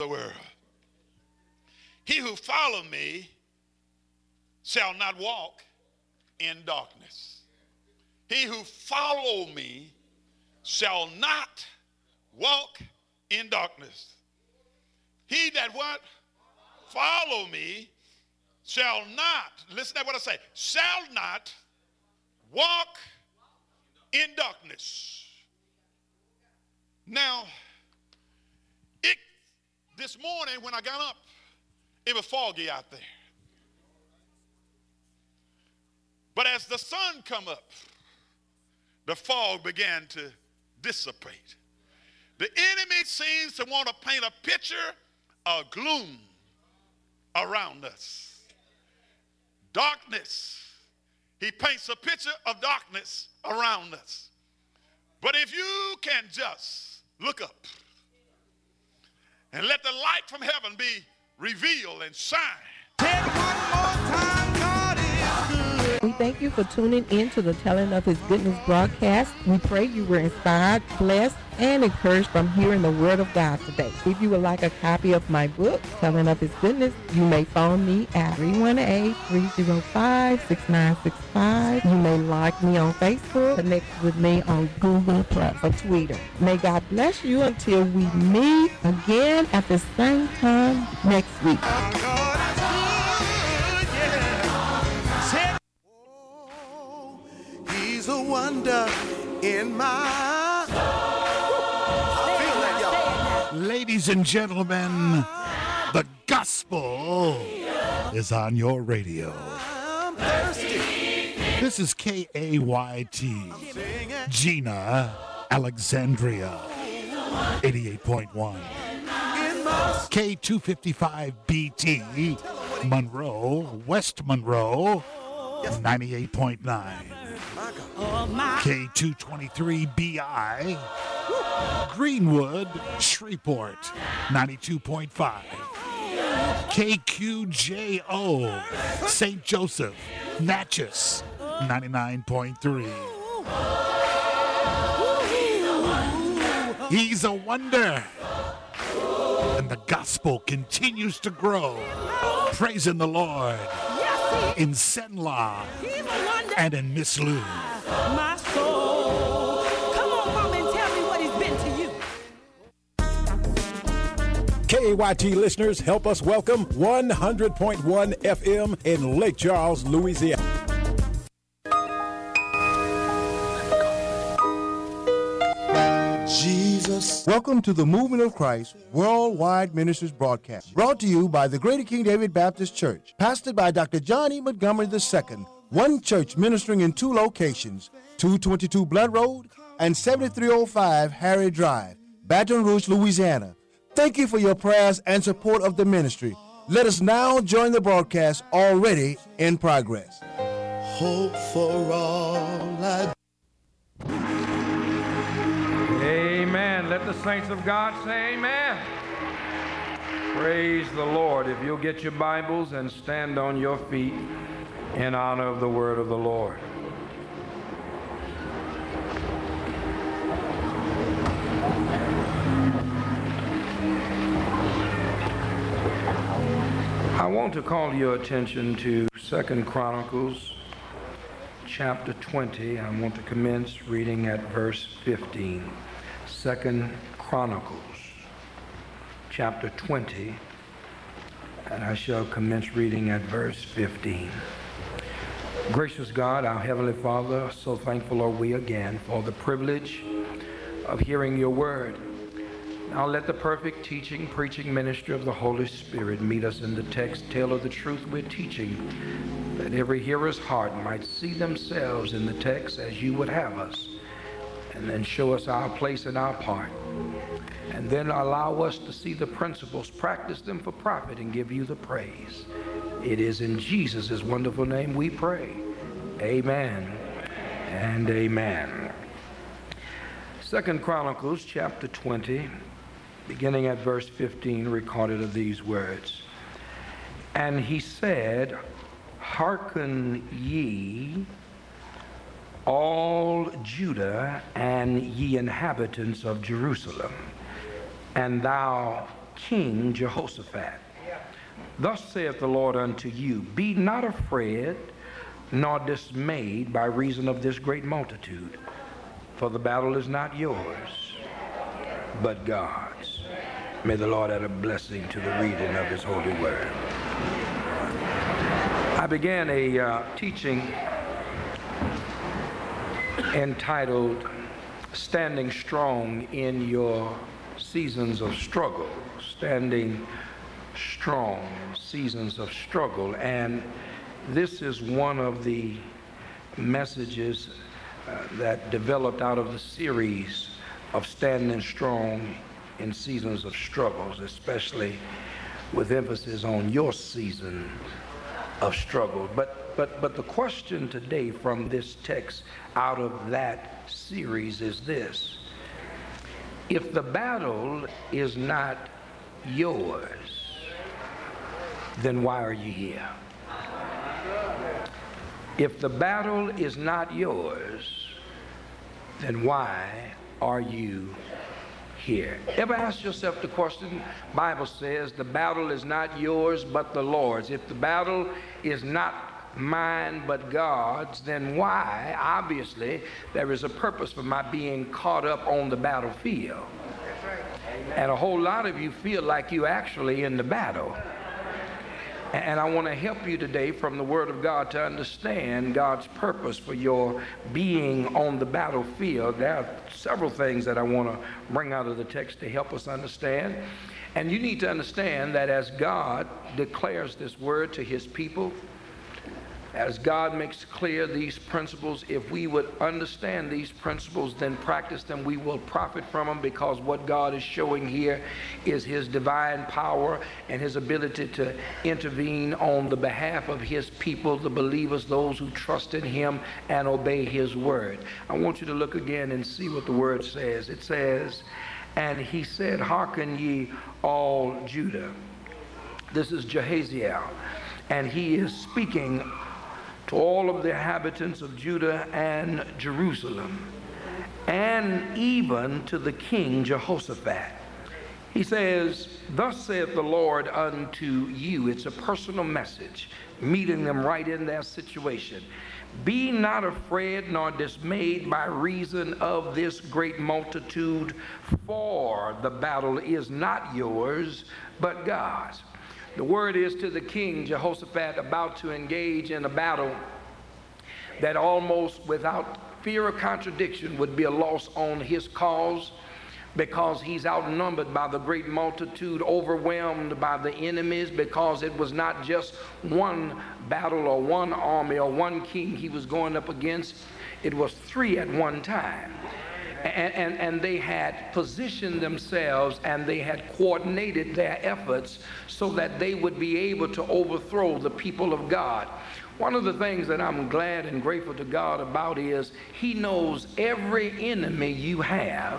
the world. He who follow me shall not walk in darkness. He who follow me shall not walk in darkness. He that what? Follow me shall not, listen to what I say, shall not walk in darkness. Now, this morning when I got up, it was foggy out there. But as the sun come up, the fog began to dissipate. The enemy seems to want to paint a picture of gloom around us. Darkness. He paints a picture of darkness around us. But if you can just look up and let the light from heaven be revealed and shine. Take one more time, God is good. We thank you for tuning in to the Telling of His Goodness broadcast. We pray you were inspired, blessed, and encouraged from hearing the Word of God today. If you would like a copy of my book, Telling of His Goodness, you may phone me at 318-305-6965. You may like me on Facebook, connect with me on Google Plus or Twitter. May God bless you until we meet again at the same time next week. He's a wonder in my soul. I feel that, y'all. Ladies and gentlemen, the gospel is on your radio. I'm thirsty. This is KAYT, Gina, Alexandria, 88.1. K255BT, Monroe, West Monroe, 98.9. K223BI, Greenwood, Shreveport, 92.5. KQJO, St. Joseph, Natchez, 99.3. He's a wonder. And the gospel continues to grow. Praising the Lord in Senla and in Miss Lou. My soul. Come on, Mom, and tell me what he's been to you. KAYT listeners, help us welcome 100.1 FM in Lake Charles, Louisiana. Jesus. Welcome to the Movement of Christ Worldwide Ministries broadcast, brought to you by the Greater King David Baptist Church, pastored by Dr. John E. Montgomery II. One church ministering in two locations, 222 Blood Road and 7305 Harry Drive, Baton Rouge, Louisiana. Thank you for your prayers and support of the ministry. Let us now join the broadcast already in progress. Hope for all I Amen. Let the saints of God say amen. Praise the Lord. If you'll get your Bibles and stand on your feet in honor of the word of the Lord. I want to call your attention to 2 Chronicles chapter 20. I want to commence reading at verse 15. 2 Chronicles chapter 20, and I shall commence reading at verse 15. Gracious God, our Heavenly Father, so thankful are we again for the privilege of hearing your word. Now let the perfect teaching, preaching ministry of the Holy Spirit meet us in the text, tell of the truth we're teaching, that every hearer's heart might see themselves in the text as you would have us, and then show us our place and our part, and then allow us to see the principles, practice them for profit, and give you the praise. It is in Jesus' wonderful name we pray. Amen and amen. 2 Chronicles chapter 20, beginning at verse 15, recorded of these words. And he said, Hearken ye, all Judah and ye inhabitants of Jerusalem, and thou, King Jehoshaphat. Thus saith the Lord unto you, be not afraid nor dismayed by reason of this great multitude, for the battle is not yours, but God's. May the Lord add a blessing to the reading of his holy word. I began a teaching entitled Standing Strong in Your Seasons of Struggle. Standing strong in seasons of struggle. And this is one of the messages that developed out of the series of Standing Strong in Seasons of Struggles, especially with emphasis on your season of struggle. But the question today from this text out of that series is this: if the battle is not yours, then why are you here? If the battle is not yours, then why are you here? Ever ask yourself the question? Bible says the battle is not yours but the Lord's. If the battle is not mine but God's, then why? Obviously, there is a purpose for my being caught up on the battlefield. And a whole lot of you feel like you're actually in the battle. And I want to help you today from the Word of God to understand God's purpose for your being on the battlefield. There are several things that I want to bring out of the text to help us understand. And you need to understand that as God declares this word to his people, as God makes clear these principles, if we would understand these principles, then practice them, we will profit from them, because what God is showing here is his divine power and his ability to intervene on the behalf of his people, the believers, those who trust in him and obey his word. I want you to look again and see what the word says. It says, and he said, hearken ye all Judah. This is Jehaziel, and he is speaking to all of the inhabitants of Judah and Jerusalem, and even to the king Jehoshaphat. He says, thus saith the Lord unto you. It's a personal message, meeting them right in their situation. Be not afraid nor dismayed by reason of this great multitude, for the battle is not yours, but God's. The word is to the king Jehoshaphat, about to engage in a battle that almost without fear of contradiction would be a loss on his cause, because he's outnumbered by the great multitude, overwhelmed by the enemies, because it was not just one battle or one army or one king he was going up against. It was three at one time. And they had positioned themselves and they had coordinated their efforts so that they would be able to overthrow the people of God. One of the things that I'm glad and grateful to God about is he knows every enemy you have,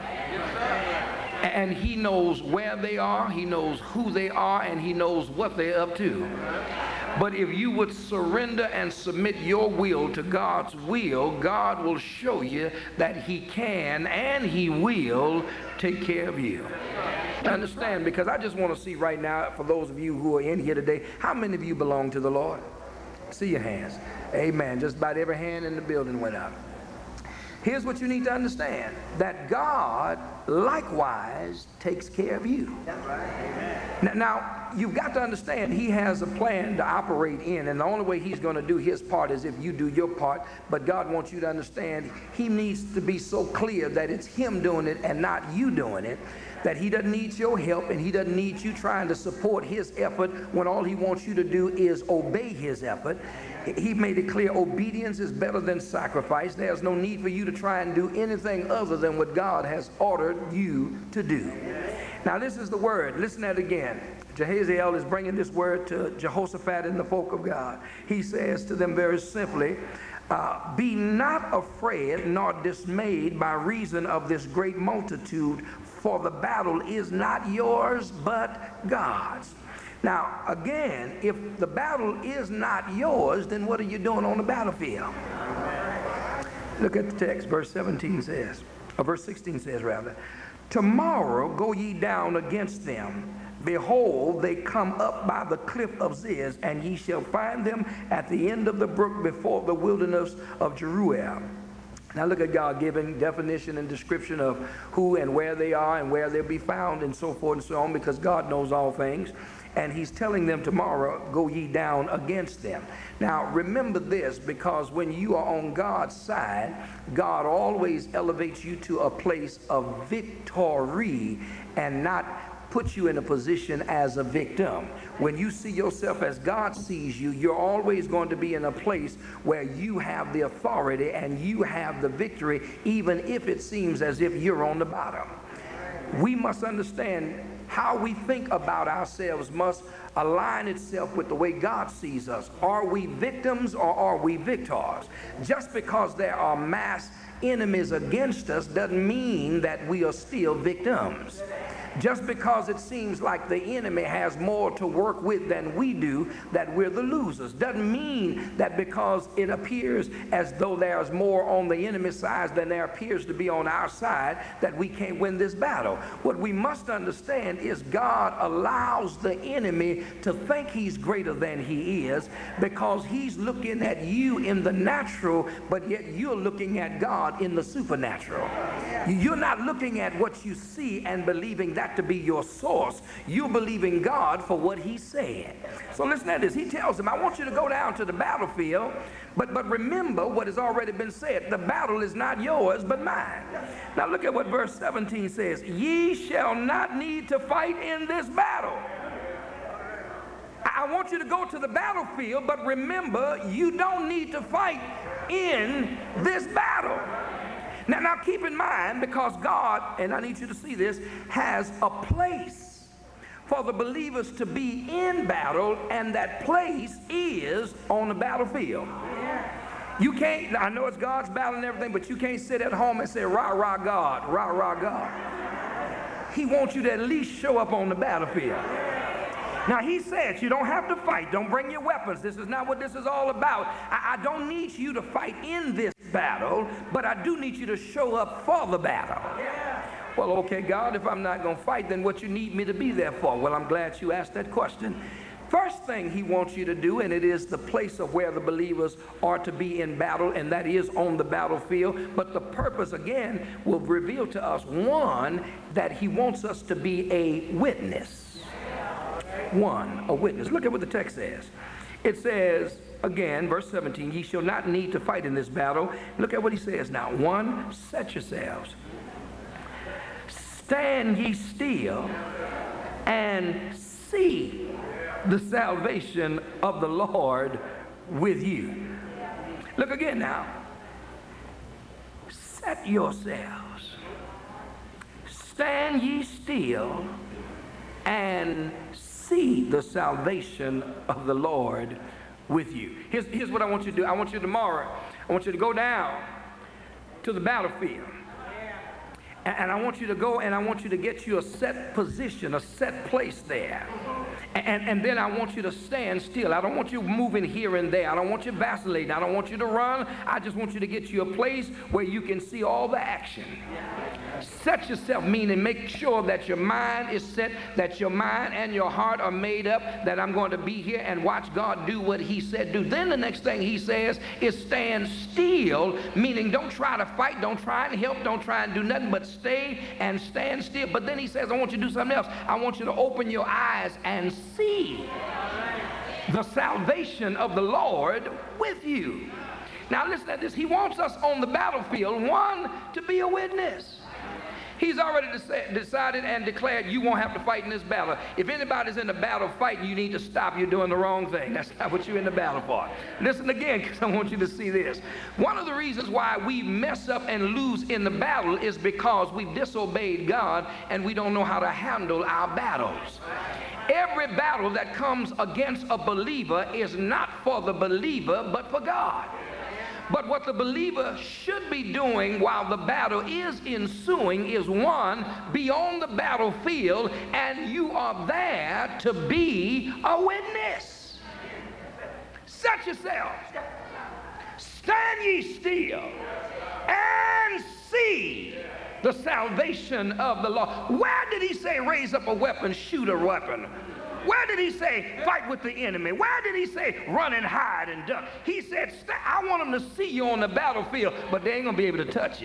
and he knows where they are, he knows who they are, and he knows what they're up to. But if you would surrender and submit your will to God's will, God will show you that he can and he will take care of you. Understand, because I just want to see right now, for those of you who are in here today, how many of you belong to the Lord? See your hands. Amen. Just about every hand in the building went up. Here's what you need to understand, that God likewise takes care of you. That's right. Amen. Now, you've got to understand he has a plan to operate in, and the only way he's going to do his part is if you do your part. But God wants you to understand he needs to be so clear that it's him doing it and not you doing it, that he doesn't need your help and he doesn't need you trying to support his effort when all he wants you to do is obey his effort. He made it clear obedience is better than sacrifice. There's no need for you to try and do anything other than what God has ordered you to do. Now this is the word. Listen to it again. Jehaziel is bringing this word to Jehoshaphat and the folk of God. He says to them very simply, be not afraid nor dismayed by reason of this great multitude, for the battle is not yours but God's. Now, again, if the battle is not yours, then what are you doing on the battlefield? Look at the text. Verse 17 says, or verse 16 says rather, tomorrow go ye down against them. Behold, they come up by the cliff of Ziz, and ye shall find them at the end of the brook before the wilderness of Jeruel. Now look at God giving definition and description of who and where they are and where they'll be found and so forth and so on, because God knows all things. And he's telling them tomorrow, go ye down against them. Now remember this, because when you are on God's side, God always elevates you to a place of victory and not put you in a position as a victim. When you see yourself as God sees you, you're always going to be in a place where you have the authority and you have the victory, even if it seems as if you're on the bottom. We must understand how we think about ourselves must align itself with the way God sees us. Are we victims or are we victors? Just because there are mass enemies against us doesn't mean that we are still victims. Just because it seems like the enemy has more to work with than we do, that we're the losers. Doesn't mean that because it appears as though there's more on the enemy's side than there appears to be on our side, that we can't win this battle. What we must understand is God allows the enemy to think he's greater than he is, because he's looking at you in the natural, but yet you're looking at God in the supernatural. You're not looking at what you see and believing that to be your source. You're believing God for what he said. So listen to this. He tells them, I want you to go down to the battlefield, but remember what has already been said. The battle is not yours, but mine. Now look at what verse 17 says. Ye shall not need to fight in this battle. I want you to go to the battlefield, but remember, you don't need to fight in this battle. Now keep in mind, because God, and I need you to see this, has a place for the believers to be in battle, and that place is on the battlefield. You can't, I know it's God's battle and everything, but you can't sit at home and say, rah, rah, God, rah, rah, God. He wants you to at least show up on the battlefield. Now he says you don't have to fight. Don't bring your weapons. This is not what this is all about. I don't need you to fight in this battle, but I do need you to show up for the battle. Well, okay, God, if I'm not going to fight, then what you need me to be there for? Well, I'm glad you asked that question. First thing he wants you to do, and it is the place of where the believers are to be in battle, and that is on the battlefield. But the purpose, again, will reveal to us, one, that he wants us to be a witness. One, a witness. Look at what the text says. It says, again, verse 17, ye shall not need to fight in this battle. Look at what he says now. One, set yourselves. Stand ye still and see the salvation of the Lord with you. Look again now. Set yourselves. Stand ye still and see the salvation of the Lord with you. Here's what I want you to do. I want you tomorrow, I want you to go down to the battlefield. And I want you to go and I want you to get you a set position, a set place there. And then I want you to stand still. I don't want you moving here and there. I don't want you vacillating. I don't want you to run. I just want you to get you a place where you can see all the action. Set yourself, meaning make sure that your mind is set, that your mind and your heart are made up, that I'm going to be here and watch God do what he said do. Then the next thing he says is stand still, meaning don't try to fight, don't try and help, don't try and do nothing, but stay and stand still. But then he says, I want you to do something else. I want you to open your eyes and see the salvation of the Lord with you. Now listen to this. He wants us on the battlefield, one, to be a witness. He's already decided and declared you won't have to fight in this battle. If anybody's in the battle fighting, you need to stop. You're doing the wrong thing. That's not what you're in the battle for. Listen again, because I want you to see this. One of the reasons why we mess up and lose in the battle is because we've disobeyed God and we don't know how to handle our battles. Every battle that comes against a believer is not for the believer, but for God. But what the believer should be doing while the battle is ensuing is, one, be on the battlefield, and you are there to be a witness. Set yourselves. Stand ye still and see The salvation of the Lord. Where did he say raise up a weapon, shoot a weapon? Where did he say fight with the enemy? Where did he say run and hide and duck? He said, I want them to see you on the battlefield, but they ain't going to be able to touch you.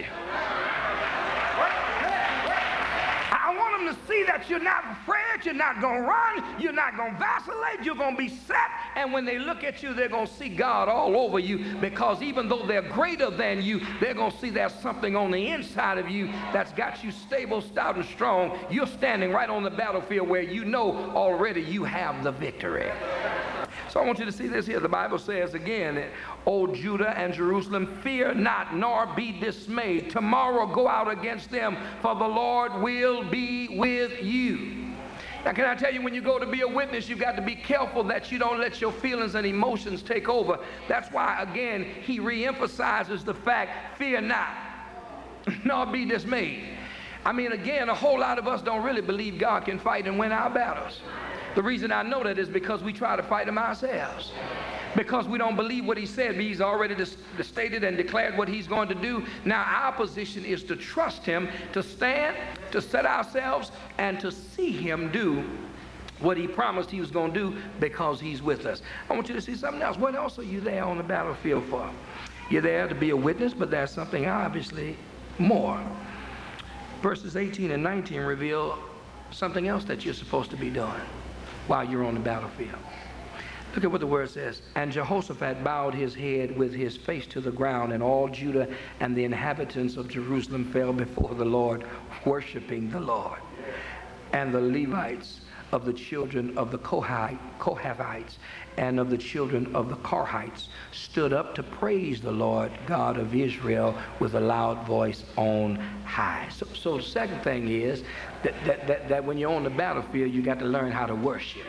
I want them to see that you're not afraid, you're not going to run, you're not going to vacillate, you're going to be set. And when they look at you, they're going to see God all over you, because even though they're greater than you, they're going to see there's something on the inside of you that's got you stable, stout, and strong. You're standing right on the battlefield where you know already you have the victory. So I want you to see this here. The Bible says again, O Judah and Jerusalem, fear not, nor be dismayed. Tomorrow go out against them, for the Lord will be with you. Now, can I tell you, when you go to be a witness, you've got to be careful that you don't let your feelings and emotions take over. That's why, again, he reemphasizes the fact, fear not, nor be dismayed. I mean, again, a whole lot of us don't really believe God can fight and win our battles. The reason I know that is because we try to fight them ourselves. Because we don't believe what he said. He's already stated and declared what he's going to do. Now our position is to trust him, to stand, to set ourselves, and to see him do what he promised he was going to do, because he's with us. I want you to see something else. What else are you there on the battlefield for? You're there to be a witness, but there's something obviously more. Verses 18 and 19 reveal something else that you're supposed to be doing while you're on the battlefield. Look at what the word says. And Jehoshaphat bowed his head with his face to the ground, and all Judah and the inhabitants of Jerusalem fell before the Lord, worshiping the Lord. And the Levites of the children of the Kohathites and of the children of the Karhites stood up to praise the Lord God of Israel with a loud voice on high. So the second thing is that when you're on the battlefield, you got to learn how to worship.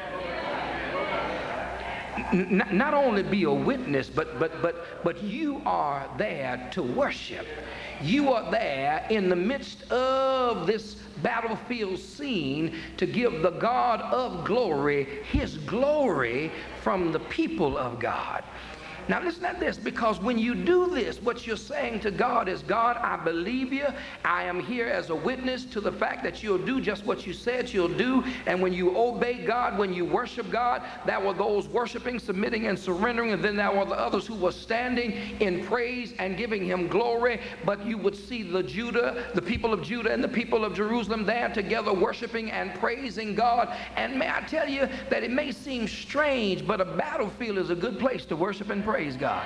Not only be a witness, but you are there to worship. You are there in the midst of this battlefield scene to give the God of glory his glory from the people of God. Now listen to this, because when you do this, what you're saying to God is, God, I believe you. I am here as a witness to the fact that you'll do just what you said you'll do. And when you obey God, when you worship God, there were those worshiping, submitting, and surrendering, and then there were the others who were standing in praise and giving him glory. But you would see the people of Judah and the people of Jerusalem there together worshiping and praising God. And may I tell you that it may seem strange, but a battlefield is a good place to worship and praise God.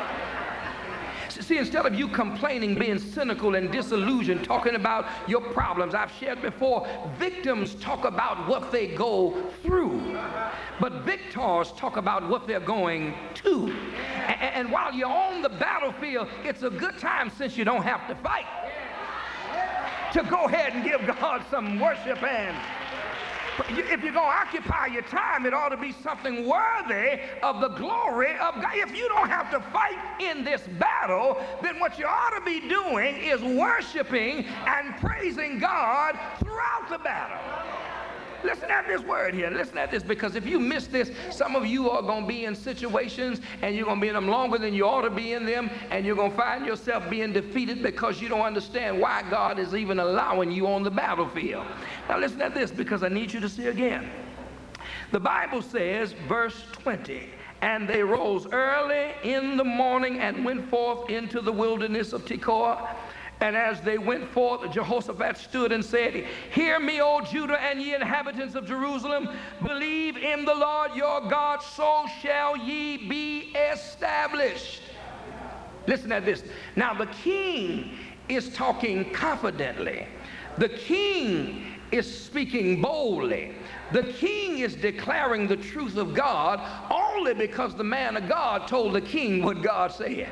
See, instead of you complaining, being cynical and disillusioned, talking about your problems, I've shared before, victims talk about what they go through, but victors talk about what they're going to. And while you're on the battlefield, it's a good time, since you don't have to fight, to go ahead and give God some worship. And if you're going to occupy your time, it ought to be something worthy of the glory of God. If you don't have to fight in this battle, then what you ought to be doing is worshiping and praising God throughout the battle. Listen at this word here. Listen at this, because if you miss this, some of you are going to be in situations, and you're going to be in them longer than you ought to be in them, and you're going to find yourself being defeated because you don't understand why God is even allowing you on the battlefield. Now listen at this, because I need you to see again. The Bible says, verse 20, and they rose early in the morning and went forth into the wilderness of Tekoa. And as they went forth, Jehoshaphat stood and said, hear me, O Judah, and ye inhabitants of Jerusalem. Believe in the Lord your God, so shall ye be established. Listen at this. Now the king is talking confidently. The king is speaking boldly. The king is declaring the truth of God only because the man of God told the king what God said.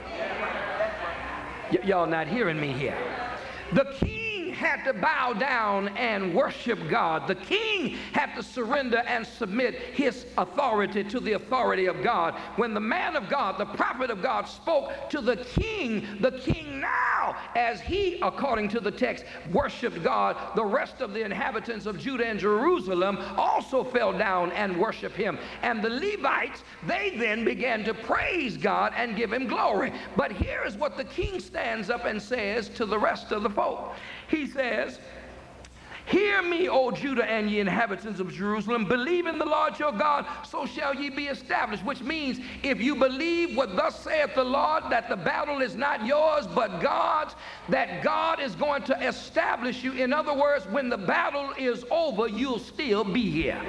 Y'all not hearing me here. The king had to bow down and worship God. The king had to surrender and submit his authority to the authority of God. When the man of God, the prophet of God, spoke to the king now, as he, according to the text, worshiped God, the rest of the inhabitants of Judah and Jerusalem also fell down and worshiped him. And the Levites, they then began to praise God and give him glory. But here is what the king stands up and says to the rest of the folk. He says, hear me, O Judah and ye inhabitants of Jerusalem. Believe in the Lord your God, so shall ye be established. Which means if you believe what thus saith the Lord, that the battle is not yours but God's, that God is going to establish you. In other words, when the battle is over, you'll still be here.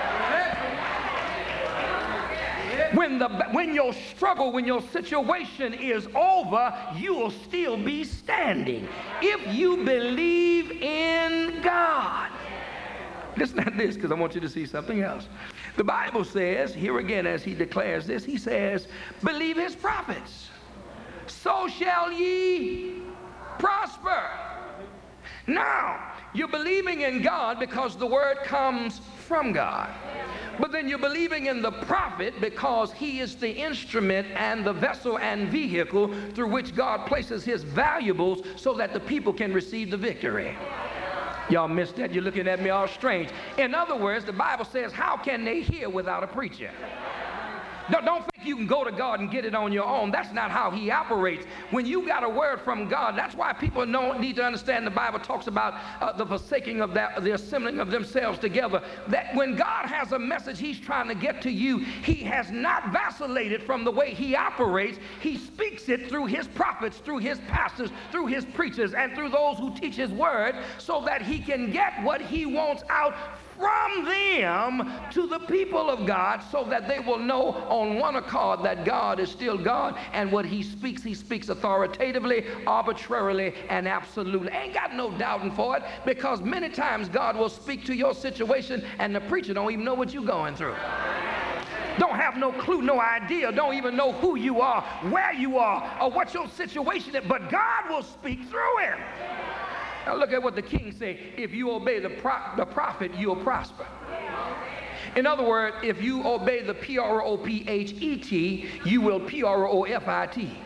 When your struggle, when your situation is over, you will still be standing. If you believe in God. Listen to this, because I want you to see something else. The Bible says, here again as he declares this, he says, believe his prophets, so shall ye prosper. Now, you're believing in God because the word comes from God. But then you're believing in the prophet because he is the instrument and the vessel and vehicle through which God places his valuables so that the people can receive the victory. Y'all missed that? You're looking at me all strange. In other words, the Bible says, how can they hear without a preacher? Don't think you can go to God and get it on your own. That's not how he operates. When you got a word from God, that's why people need to understand the Bible talks about the forsaking of the assembling of themselves together. That when God has a message he's trying to get to you, he has not vacillated from the way he operates. He speaks it through his prophets, through his pastors, through his preachers, and through those who teach his word so that he can get what he wants out from them to the people of God so that they will know on one accord that God is still God, and what he speaks authoritatively, arbitrarily, and absolutely. Ain't got no doubting for it, because many times God will speak to your situation and the preacher don't even know what you're going through. Don't have no clue, no idea, don't even know who you are, where you are, or what your situation is, but God will speak through him. Now look at what the king said. If you obey the prophet, you'll prosper. In other words, if you obey the P-R-O-P-H-E-T, you will P-R-O-F-I-T.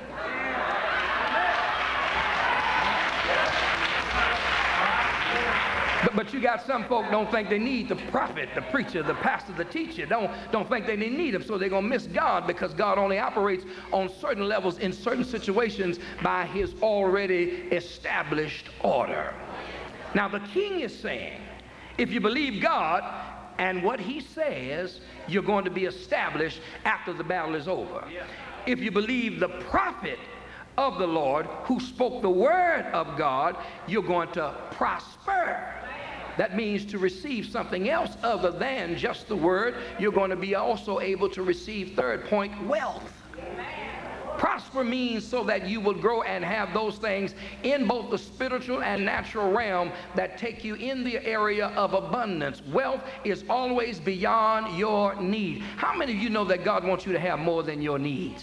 But you got some folk don't think they need the prophet, the preacher, the pastor, the teacher. Don't think they need him, so they're going to miss God, because God only operates on certain levels in certain situations by his already established order. Now the king is saying, if you believe God and what he says, you're going to be established after the battle is over. If you believe the prophet of the Lord who spoke the word of God, you're going to prosper. That means to receive something else other than just the word. You're going to be also able to receive, third point, wealth. Prosper means so that you will grow and have those things in both the spiritual and natural realm that take you in the area of abundance. Wealth is always beyond your need. How many of you know that God wants you to have more than your needs?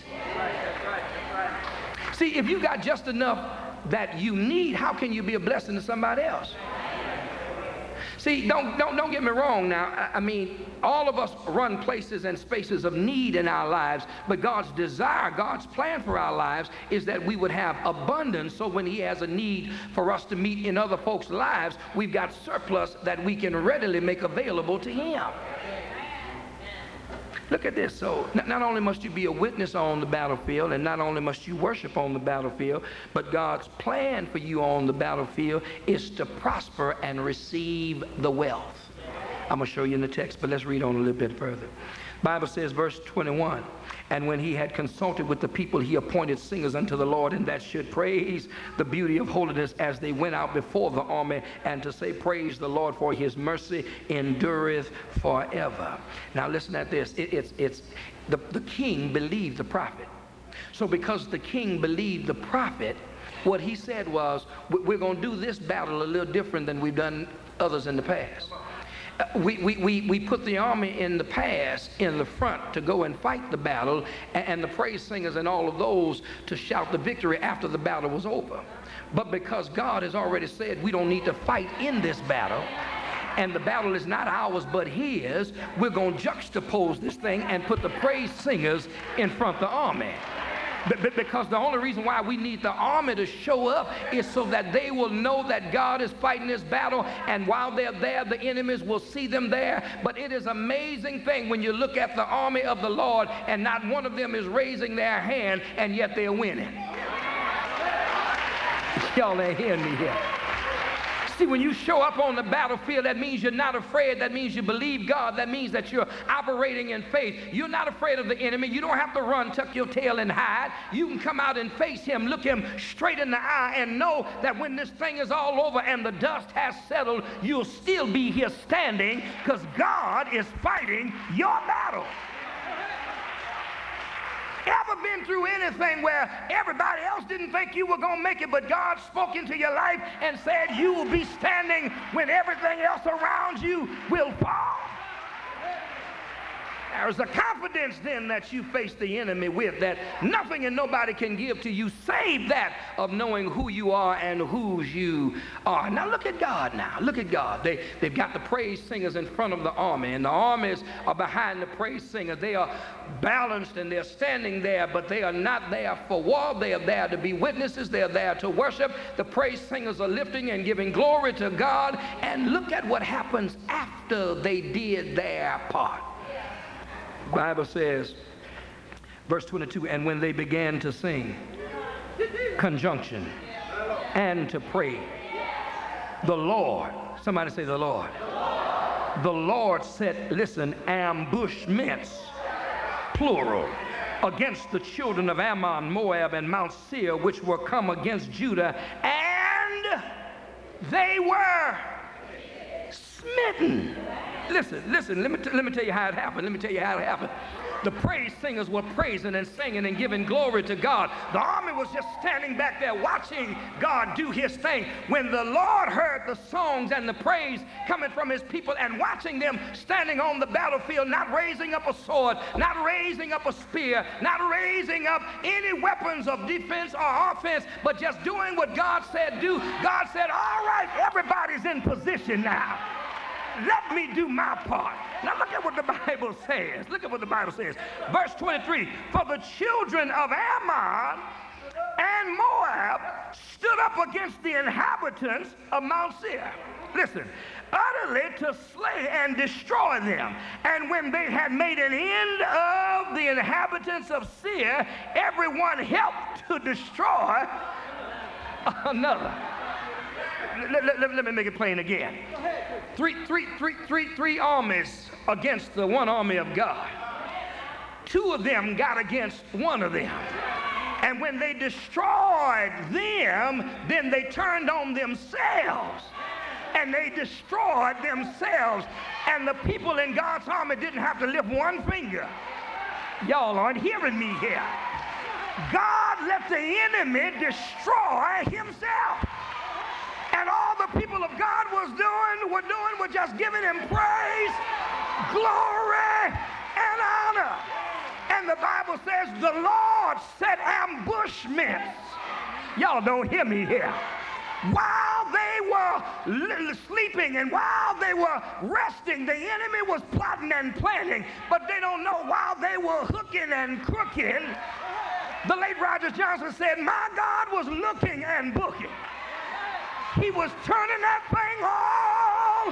See, if you got just enough that you need, how can you be a blessing to somebody else? See, don't get me wrong now. I mean, all of us run places and spaces of need in our lives, but God's desire, God's plan for our lives is that we would have abundance, so when he has a need for us to meet in other folks' lives, we've got surplus that we can readily make available to him. Look at this. So not only must you be a witness on the battlefield, and not only must you worship on the battlefield, but God's plan for you on the battlefield is to prosper and receive the wealth. I'm going to show you in the text, but let's read on a little bit further. Bible says, verse 21, and when he had consulted with the people, he appointed singers unto the Lord, and that should praise the beauty of holiness as they went out before the army, and to say, praise the Lord, for his mercy endureth forever. Now listen at this. The king believed the prophet. So because the king believed the prophet, what he said was, we're going to do this battle a little different than we've done others in the past. We put the army in the past in the front to go and fight the battle, and the praise singers and all of those to shout the victory after the battle was over. But because God has already said we don't need to fight in this battle, and the battle is not ours but his, we're going to juxtapose this thing and put the praise singers in front of the army. Because the only reason why we need the army to show up is so that they will know that God is fighting this battle, and while they're there, the enemies will see them there. But it is an amazing thing when you look at the army of the Lord and not one of them is raising their hand, and yet they're winning. Y'all ain't hearing me here. See, when you show up on the battlefield, that means you're not afraid. That means you believe God. That means that you're operating in faith. You're not afraid of the enemy. You don't have to run, tuck your tail, and hide. You can come out and face him, look him straight in the eye, and know that when this thing is all over and the dust has settled, you'll still be here standing because God is fighting your battle. Ever been through anything where everybody else didn't think you were going to make it, but God spoke into your life and said you will be standing when everything else around you will fall? There's a confidence then that you face the enemy with that nothing and nobody can give to you, save that of knowing who you are and whose you are. Now look at God now. Look at God. They've got the praise singers in front of the army, and the armies are behind the praise singers. They are balanced and they're standing there, but they are not there for war. They are there to be witnesses. They are there to worship. The praise singers are lifting and giving glory to God. And look at what happens after they did their part. The Bible says, verse 22, and when they began to sing, conjunction, and to pray, the Lord, somebody say the Lord. The Lord set, listen, ambushments, plural, against the children of Ammon, Moab, and Mount Seir, which were come against Judah, and they were smitten. Listen, let me tell you how it happened. The praise singers were praising and singing and giving glory to God. The army was just standing back there watching God do his thing. When the Lord heard the songs and the praise coming from his people and watching them standing on the battlefield, not raising up a sword, not raising up a spear, not raising up any weapons of defense or offense, but just doing what God said do, God said, all right, everybody's in position now. Let me do my part. Now look at what the Bible says. Look at what the Bible says. Verse 23, for the children of Ammon and Moab stood up against the inhabitants of Mount Seir. Listen, utterly to slay and destroy them. And when they had made an end of the inhabitants of Seir, everyone helped to destroy another. Let me make it plain again. Three armies against the one army of God. Two of them got against one of them. And when they destroyed them, then they turned on themselves. And they destroyed themselves. And the people in God's army didn't have to lift one finger. Y'all aren't hearing me here. God let the enemy destroy himself. And all the people of God were doing just giving him praise, glory, and honor. And the Bible says the Lord set ambushments. Y'all don't hear me here. While they were sleeping and while they were resting, the enemy was plotting and planning. But they don't know while they were hooking and crooking. The late Roger Johnson said, my God was looking and booking. He was turning that thing all.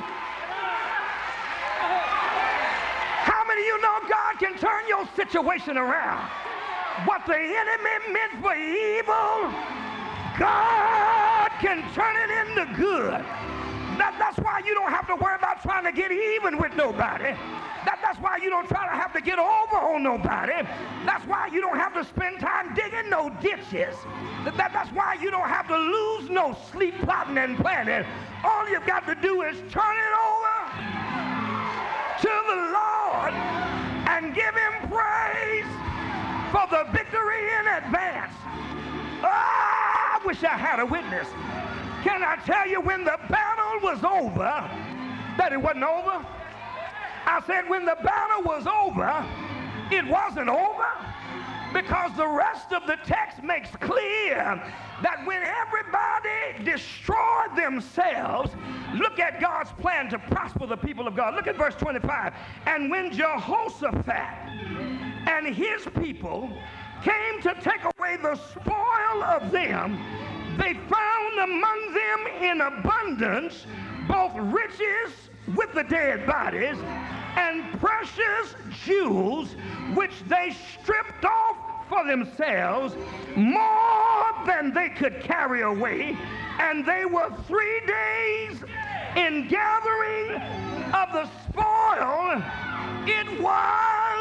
How many of you know God can turn your situation around? What the enemy meant for evil, God can turn it into good. That's why you don't have to worry about trying to get even with nobody. That's why you don't try to have to get over on nobody. That's why you don't have to spend time digging no ditches. That's why you don't have to lose no sleep plotting and planning. All you've got to do is turn it over to the Lord and give him praise for the victory in advance. Oh, I wish I had a witness. Can I tell you when the battle was over, that it wasn't over? I said when the battle was over, it wasn't over, because the rest of the text makes clear that when everybody destroyed themselves, look at God's plan to prosper the people of God. Look at verse 25. And when Jehoshaphat and his people came to take away the spoil of them, they found among them in abundance both riches with the dead bodies and precious jewels, which they stripped off for themselves, more than they could carry away. And they were 3 days in gathering of the spoil. It was